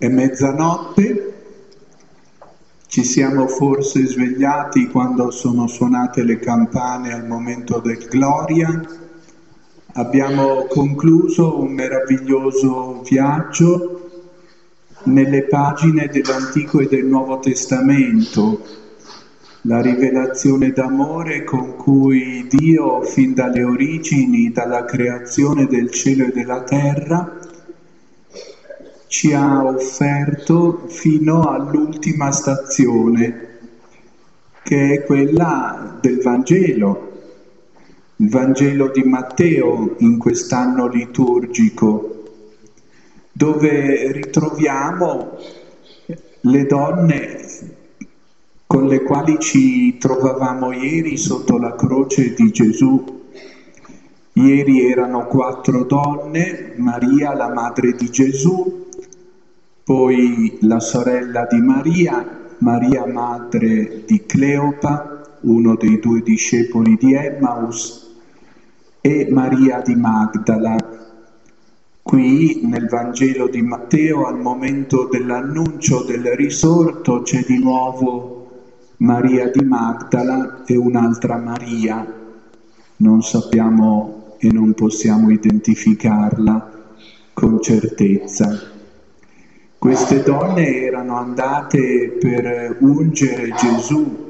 È mezzanotte, ci siamo forse svegliati quando sono suonate le campane al momento del Gloria. Abbiamo concluso un meraviglioso viaggio nelle pagine dell'Antico e del Nuovo Testamento, la rivelazione d'amore con cui Dio, fin dalle origini, dalla creazione del cielo e della terra, ci ha offerto fino all'ultima stazione, che è quella del Vangelo, il Vangelo di Matteo in quest'anno liturgico, dove ritroviamo le donne con le quali ci trovavamo ieri sotto la croce di Gesù. Ieri erano 4 donne: Maria, la madre di Gesù, poi la sorella di Maria, Maria madre di Cleopa, uno dei 2 discepoli di Emmaus, e Maria di Magdala. Qui nel Vangelo di Matteo, al momento dell'annuncio del risorto, c'è di nuovo Maria di Magdala e un'altra Maria. Non sappiamo e non possiamo identificarla con certezza. Queste donne erano andate per ungere Gesù,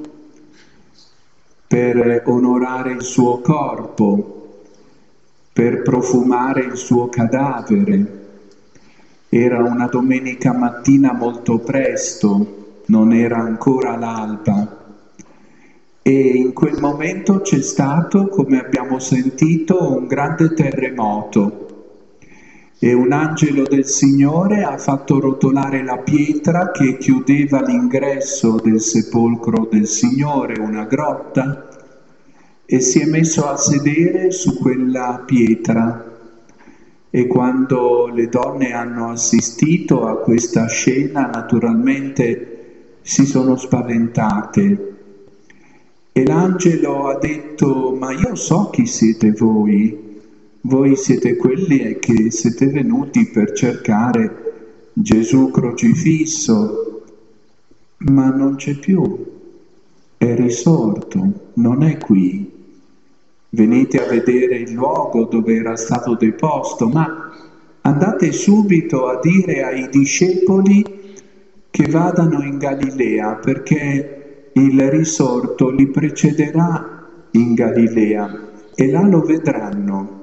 per onorare il suo corpo, per profumare il suo cadavere. Era una domenica mattina molto presto, non era ancora l'alba. E in quel momento c'è stato, come abbiamo sentito, un grande terremoto. E un angelo del Signore ha fatto rotolare la pietra che chiudeva l'ingresso del sepolcro del Signore, una grotta, e si è messo a sedere su quella pietra. E quando le donne hanno assistito a questa scena, naturalmente si sono spaventate. E l'angelo ha detto: ma io so chi siete voi siete quelli che siete venuti per cercare Gesù crocifisso, ma non c'è più, è risorto, non è qui. Venite a vedere il luogo dove era stato deposto, ma andate subito a dire ai discepoli che vadano in Galilea, perché il risorto li precederà in Galilea e là lo vedranno.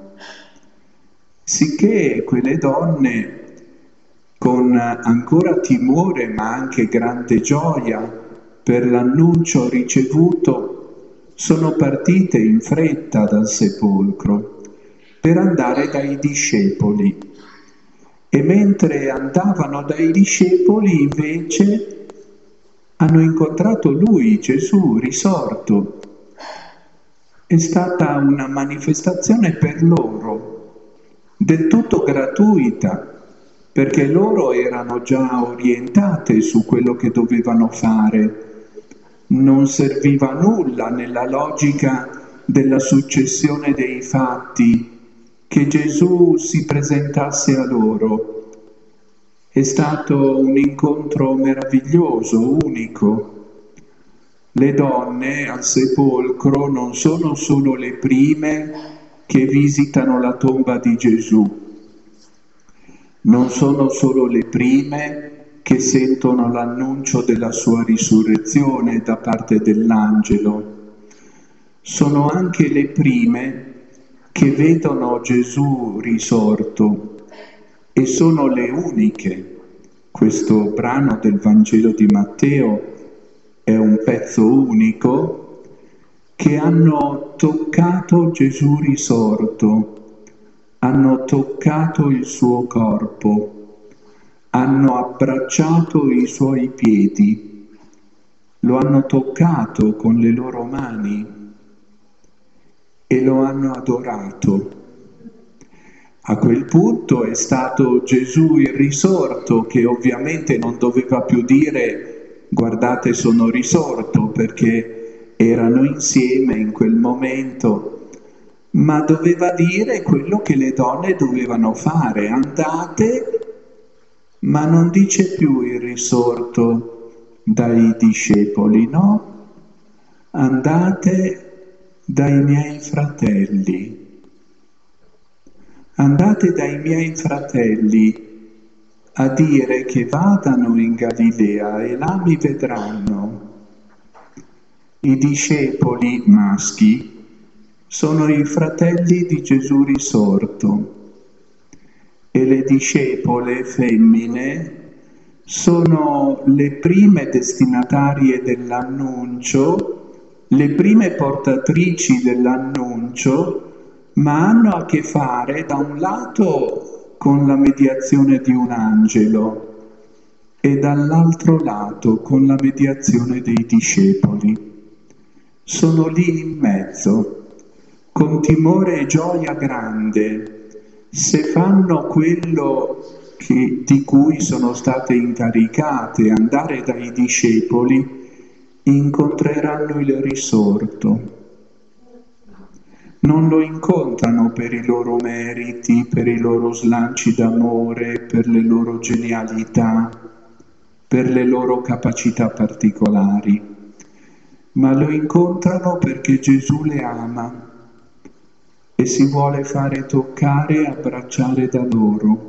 Sicché quelle donne, con ancora timore ma anche grande gioia per l'annuncio ricevuto, sono partite in fretta dal sepolcro per andare dai discepoli. E mentre andavano dai discepoli, invece, hanno incontrato lui, Gesù, risorto. È stata una manifestazione per loro, del tutto gratuita, perché loro erano già orientate su quello che dovevano fare. Non serviva a nulla nella logica della successione dei fatti che Gesù si presentasse a loro. È stato un incontro meraviglioso, unico. Le donne al sepolcro non sono solo le prime che visitano la tomba di Gesù, non sono solo le prime che sentono l'annuncio della sua risurrezione da parte dell'angelo, sono anche le prime che vedono Gesù risorto e sono le uniche. Questo brano del Vangelo di Matteo è un pezzo unico, che hanno toccato Gesù risorto, hanno toccato il suo corpo, hanno abbracciato i suoi piedi, lo hanno toccato con le loro mani e lo hanno adorato. A quel punto è stato Gesù il risorto che ovviamente non doveva più dire: guardate, sono risorto, perché erano insieme in quel momento, ma doveva dire quello che le donne dovevano fare: andate ma non dice più il risorto dai discepoli, no? Andate dai miei fratelli, andate dai miei fratelli a dire che vadano in Galilea e là mi vedranno. I discepoli maschi sono i fratelli di Gesù risorto e le discepole femmine sono le prime destinatarie dell'annuncio, le prime portatrici dell'annuncio, ma hanno a che fare da un lato con la mediazione di un angelo e dall'altro lato con la mediazione dei discepoli. Sono lì in mezzo, con timore e gioia grande. Se fanno quello di cui sono state incaricate, andare dai discepoli, incontreranno il risorto. Non lo incontrano per i loro meriti, per i loro slanci d'amore, per le loro genialità, per le loro capacità particolari, ma lo incontrano perché Gesù le ama e si vuole fare toccare e abbracciare da loro.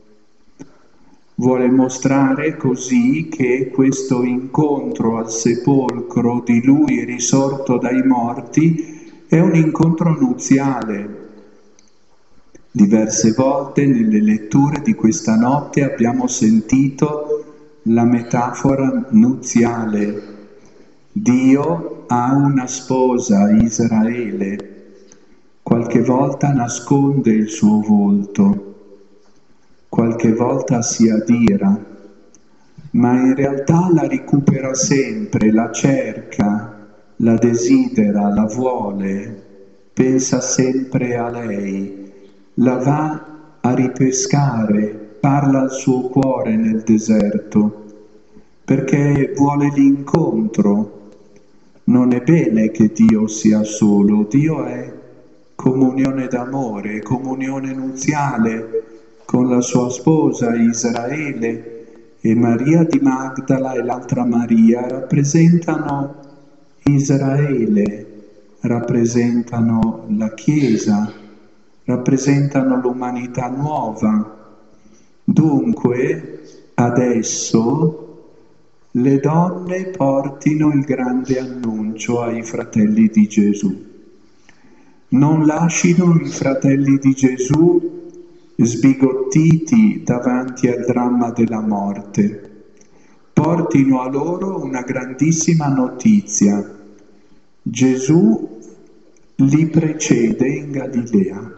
Vuole mostrare così che questo incontro al sepolcro di Lui risorto dai morti è un incontro nuziale. Diverse volte nelle letture di questa notte abbiamo sentito la metafora nuziale. Dio ha una sposa, Israele. Qualche volta nasconde il suo volto, qualche volta si adira, ma in realtà la recupera sempre, la cerca, la desidera, la vuole, pensa sempre a lei, la va a ripescare, parla al suo cuore nel deserto, perché vuole l'incontro. Non è bene che Dio sia solo, Dio è comunione d'amore, comunione nuziale con la sua sposa Israele, e Maria di Magdala e l'altra Maria rappresentano Israele, rappresentano la Chiesa, rappresentano l'umanità nuova. Dunque, adesso le donne portino il grande annuncio ai fratelli di Gesù. Non lascino i fratelli di Gesù sbigottiti davanti al dramma della morte. Portino a loro una grandissima notizia. Gesù li precede in Galilea.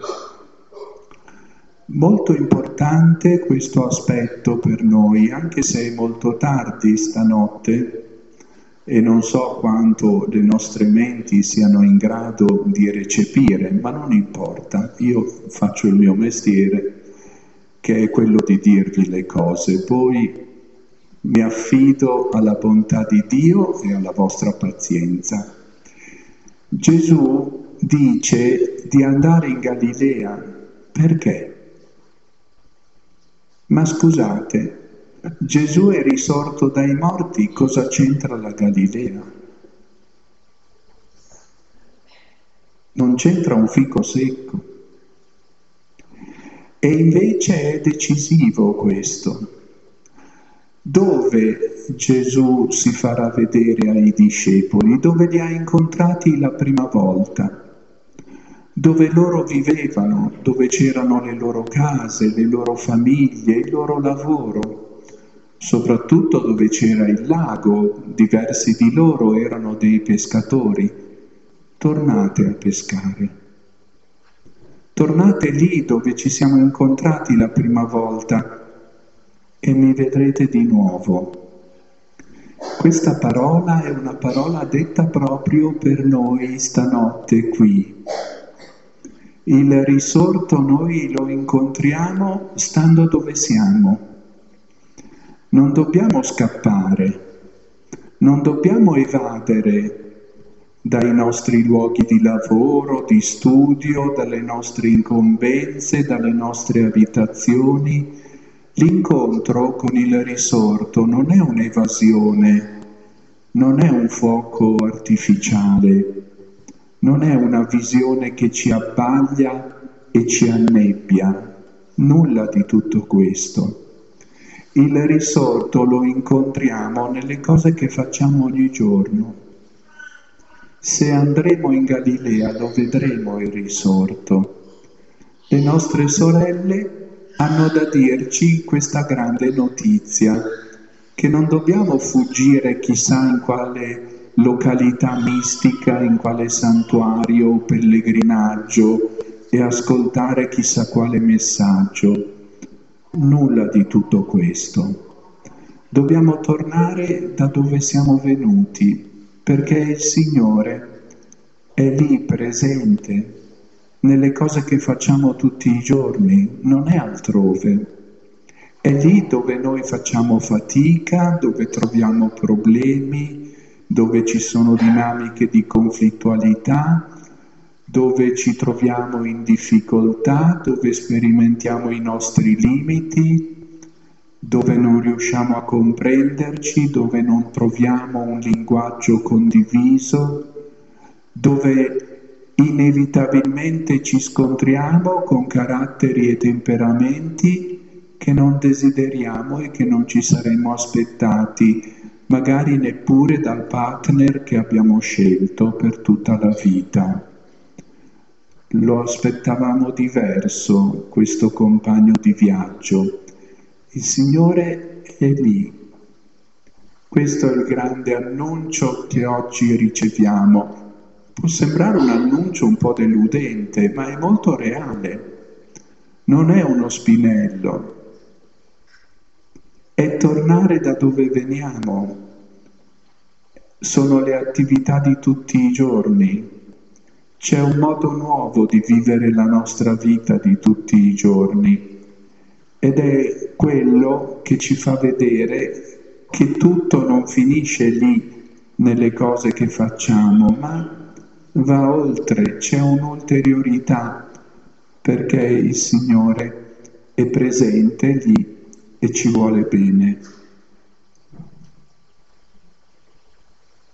Molto importante questo aspetto per noi, anche se è molto tardi stanotte e non so quanto le nostre menti siano in grado di recepire, ma non importa, io faccio il mio mestiere, che è quello di dirvi le cose, poi mi affido alla bontà di Dio e alla vostra pazienza. Gesù dice di andare in Galilea, perché? Ma scusate, Gesù è risorto dai morti, cosa c'entra la Galilea? Non c'entra un fico secco. E invece è decisivo questo. Dove Gesù si farà vedere ai discepoli? Dove li ha incontrati la prima volta? Dove loro vivevano, dove c'erano le loro case, le loro famiglie, il loro lavoro, soprattutto dove c'era il lago, diversi di loro erano dei pescatori. Tornate a pescare. Tornate lì dove ci siamo incontrati la prima volta e mi vedrete di nuovo. Questa parola è una parola detta proprio per noi stanotte qui. Il risorto noi lo incontriamo stando dove siamo. Non dobbiamo scappare, non dobbiamo evadere dai nostri luoghi di lavoro, di studio, dalle nostre incombenze, dalle nostre abitazioni. L'incontro con il risorto non è un'evasione, non è un fuoco artificiale, non è una visione che ci abbaglia e ci annebbia, nulla di tutto questo. Il risorto lo incontriamo nelle cose che facciamo ogni giorno. Se andremo in Galilea lo vedremo il risorto. Le nostre sorelle hanno da dirci questa grande notizia, che non dobbiamo fuggire chissà in quale località mistica, in quale santuario o pellegrinaggio e ascoltare chissà quale messaggio. Nulla di tutto questo. Dobbiamo tornare da dove siamo venuti, perché il Signore è lì presente nelle cose che facciamo tutti i giorni, non è altrove. È lì dove noi facciamo fatica, dove troviamo problemi, dove ci sono dinamiche di conflittualità, dove ci troviamo in difficoltà, dove sperimentiamo i nostri limiti, dove non riusciamo a comprenderci, dove non troviamo un linguaggio condiviso, dove inevitabilmente ci scontriamo con caratteri e temperamenti che non desideriamo e che non ci saremmo aspettati, magari neppure dal partner che abbiamo scelto per tutta la vita. Lo aspettavamo diverso, questo compagno di viaggio. Il Signore è lì. Questo è il grande annuncio che oggi riceviamo. Può sembrare un annuncio un po' deludente, ma è molto reale. Non è uno spinello. È tornare da dove veniamo. Sono le attività di tutti i giorni. C'è un modo nuovo di vivere la nostra vita di tutti i giorni ed è quello che ci fa vedere che tutto non finisce lì nelle cose che facciamo, ma va oltre, c'è un'ulteriorità perché il Signore è presente lì e ci vuole bene.